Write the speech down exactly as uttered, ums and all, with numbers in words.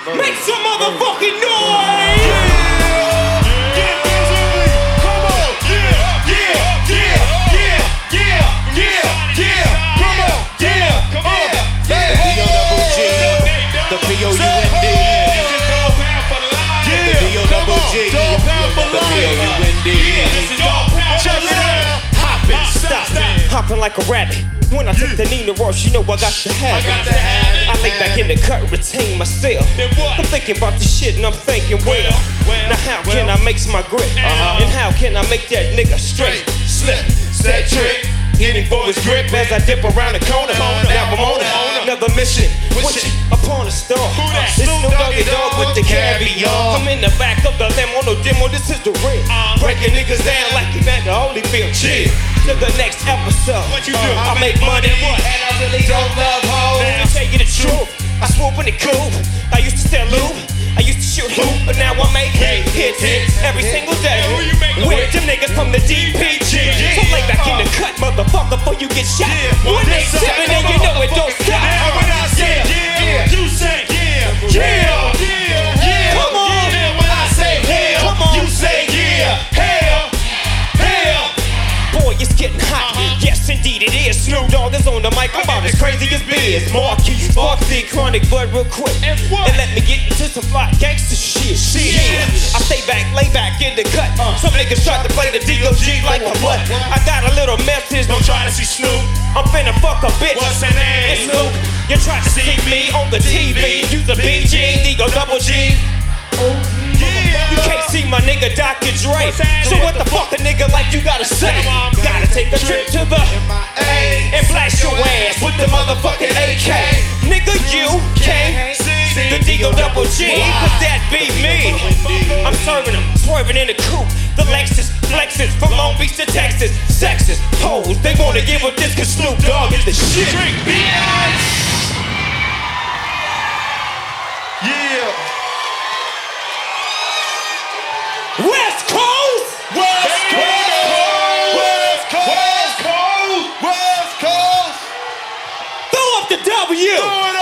Make some motherfucking noise! Yeah! Get busy! Come on! Yeah! Yeah! Yeah! Yeah! Yeah! Yeah! Yeah! Come on! Yeah! Come on! Yeah! D O double G, the P O U N D. The D O double G, the P O U N D. Check it out! Hoppin', stop, hopping like a rabbit. When I take the Nina Ross, you know I got to have it. I lay back in the cut, retain myself. I'm thinking about the shit and I'm thinking, well, now how can I make my grip? And how can I make that nigga straight? Slip, set trick, hitting for his grip as I dip around the corner. Now I'm on it, another mission, wishing Upon a star, it's Snoop Doggy Dogg with the caviar. I'm in the back of the limo, no demo, this is the ring. Breaking niggas down like Evander Holyfield. Chill to the next episode. What you do? I make money and I really don't love hoes. Let me tell you the truth, I swoop in the coupe. I used to sell lube, I used to shoot hoop, but now I make hits, hits, hits every single day. With them niggas from the D P G. So lay back in the cut, motherfucker, before you get shot. One eight seven and you know it don't stop. And when I say yeah, you say yeah, yeah, yeah, yeah. Come on. And when I say hell, Come on. you say yeah, hell, hell. Boy, it's getting hot. Yes, indeed it is. Snoop Dogg is on the mic. I'm about as crazy as Biz. Marquis, Sparksy, Chronic, Bud, real quick. And what? And let me get into some fly gangster shit. Shit. I stay back, lay back in the cut. Some niggas try to play the D O G like a what? I got a little message. Don't try to see Snoop. I'm finna fuck a bitch. What's her name? It's Snoop. You try to see me on the T V. Use a B G, D O double G. You can't see my nigga Doctor Dre. So what the fuck a nigga like you gotta say? Gotta take a trip to the A and blast your ass with the motherfucking A K. Nigga, you can't see the D O double G, cause that be me. I'm serving them, swerving in the coupe. The Lexus, Lexus, from Long Beach to Texas. Sexist, hoes, they wanna give up this cause Snoop Dogg is the shit. Yeah. West Coast! West Coast! West Coast! West Coast! West Coast! Throw up the W! Throw it